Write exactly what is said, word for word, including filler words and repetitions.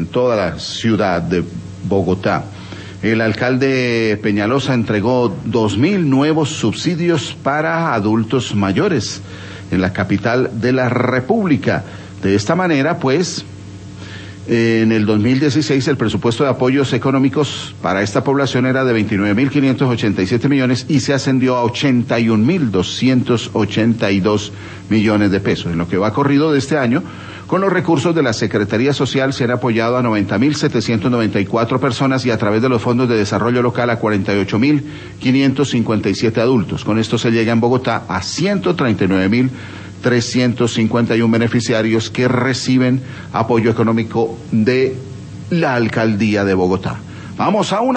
toda la ciudad de Bogotá. El alcalde Peñalosa entregó dos mil nuevos subsidios para adultos mayores en la capital de la República. De esta manera, pues, en el dos mil dieciséis el presupuesto de apoyos económicos para esta población era de veintinueve mil quinientos ochenta y siete millones y se ascendió a ochenta y un mil doscientos ochenta y dos millones de pesos. En lo que va corrido de este año, con los recursos de la Secretaría Social se han apoyado a noventa mil setecientos noventa y cuatro personas y a través de los fondos de desarrollo local a cuarenta y ocho mil quinientos cincuenta y siete adultos. Con esto se llega en Bogotá a ciento treinta y nueve mil trescientos cincuenta y uno beneficiarios que reciben apoyo económico de la alcaldía de Bogotá. Vamos a una